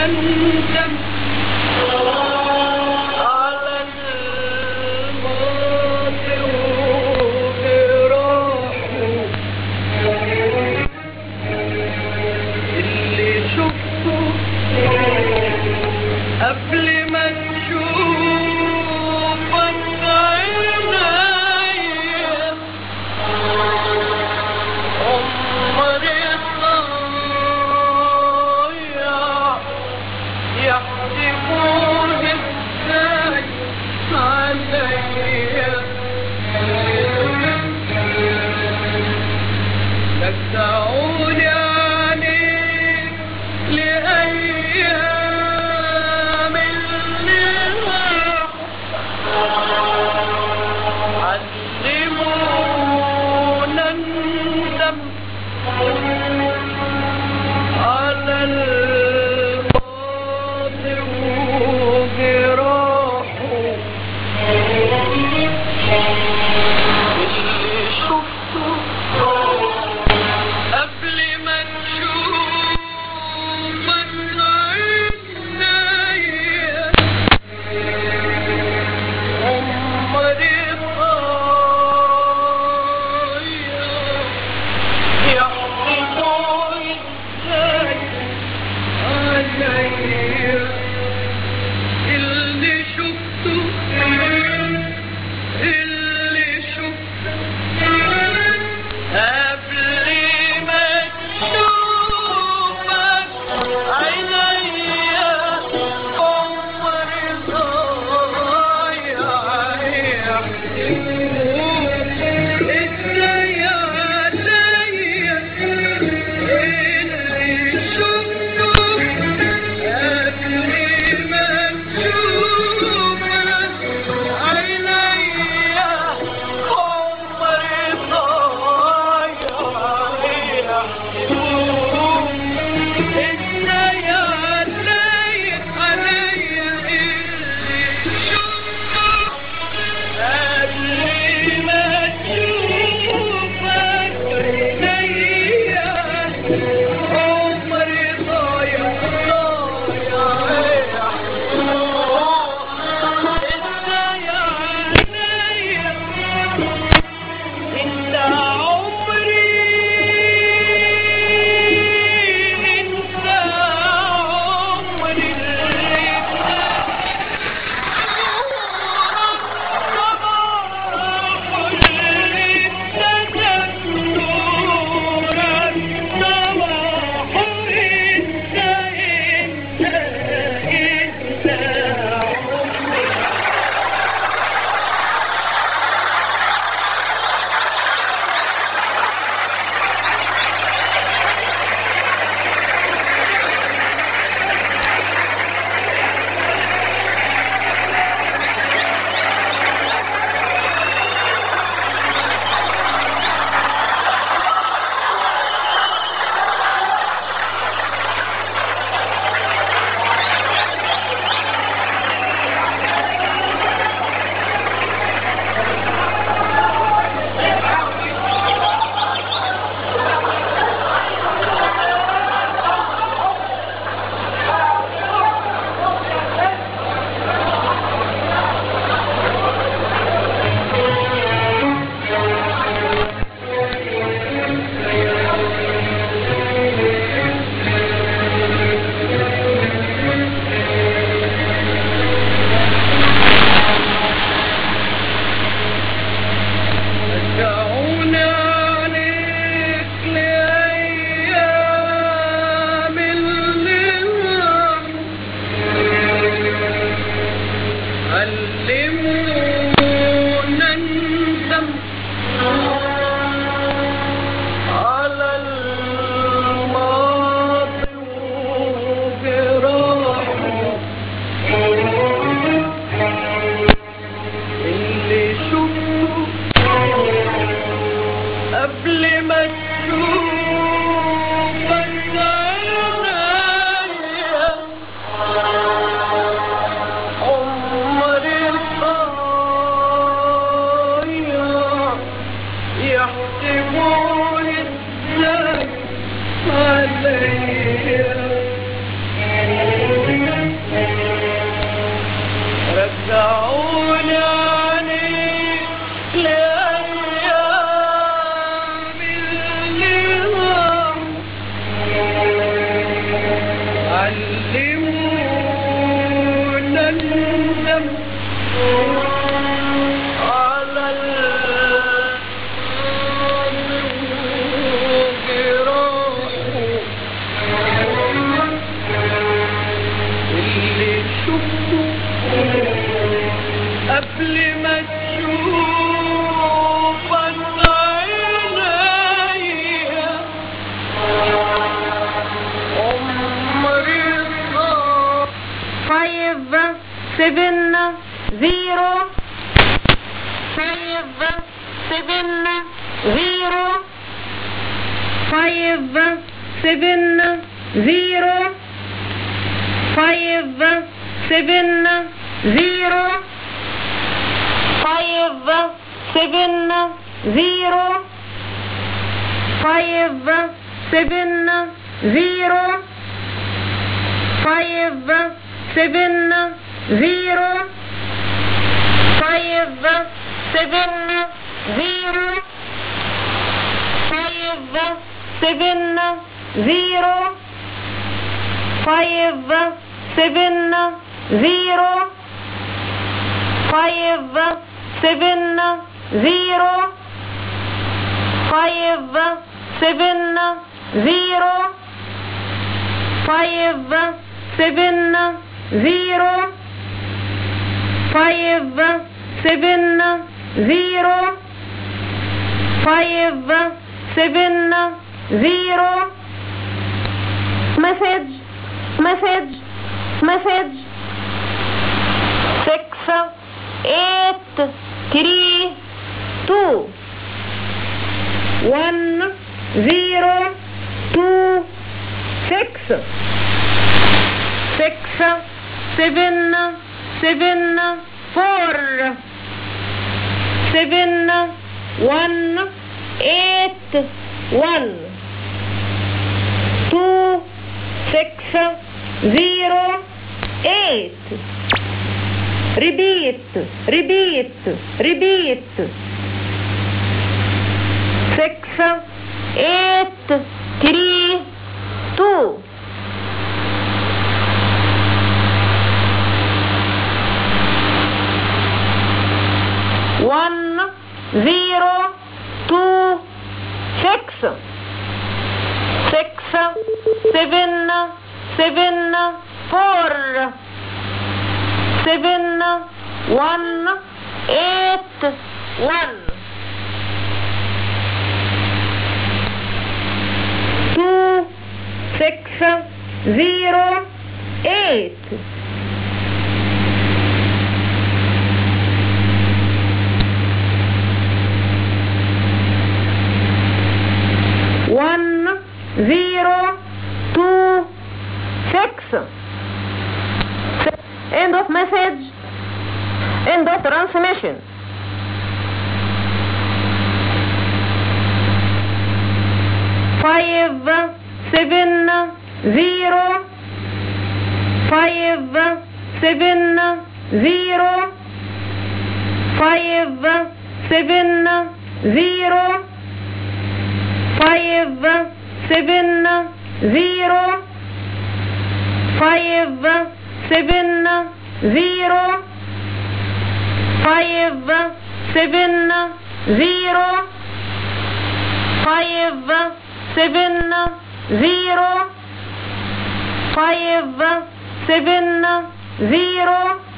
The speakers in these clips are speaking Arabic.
بندم على الماضي وجراحه اللي شفته قبل ما تشوفك عينيا عمري ضايع 7 0 5 7 0 5 7 0 5 7 0 5 7 0 5 7 0 5 7 0 5 7 0 5 7 0 5 7 0 5 7 0 5 7 0 5 7 0 5 7 0 5 7 0 message 6 8 3 2 1 0 2 6 7 7 4 7 1 8 1 2 6 0 8 repeat 6 8 3 2 1 0 2 6 7 7 4 7 1 8 1 2 6 0 8 1 0 2 6 end of message, end of transmission. Five 7 0 5 7 0 5 7 0 5 7 0 5 7 0 5 7 0 5 7 0 5 7 0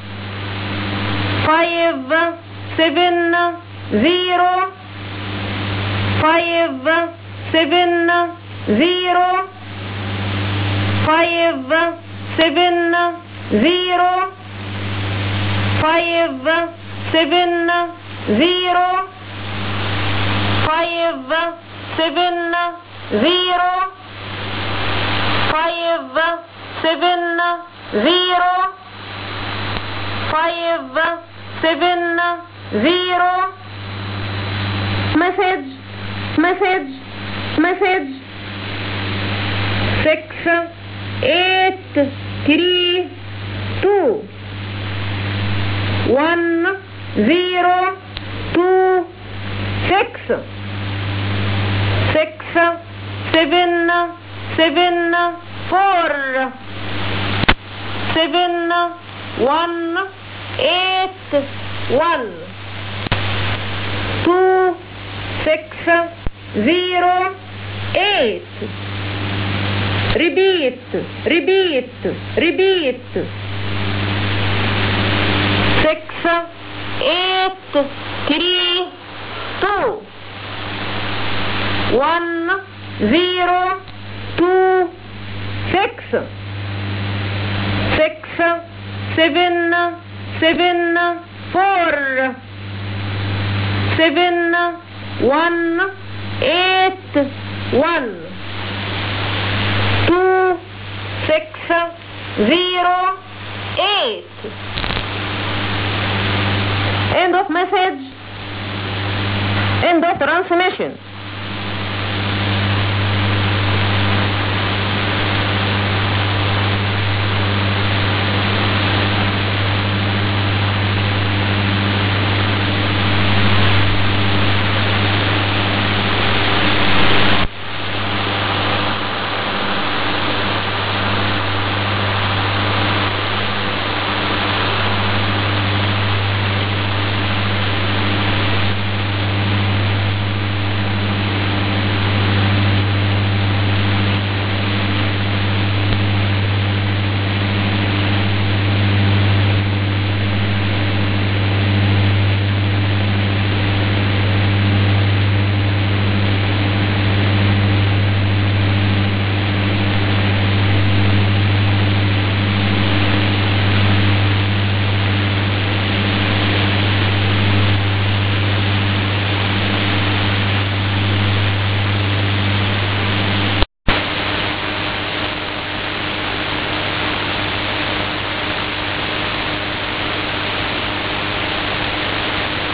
5 7 0 5 7 0 5 7 0 5 7 0 5 7 0 5 7 0 5 7 0 message 6 8 3 2 1 0 2 6 7 7 4 7 1 8 1 2 6 0 8 repeat 6 8 3 2 1 0 2 6 7 7 4 7 1 8 1 2 6 0 8. End of message. End of transmission.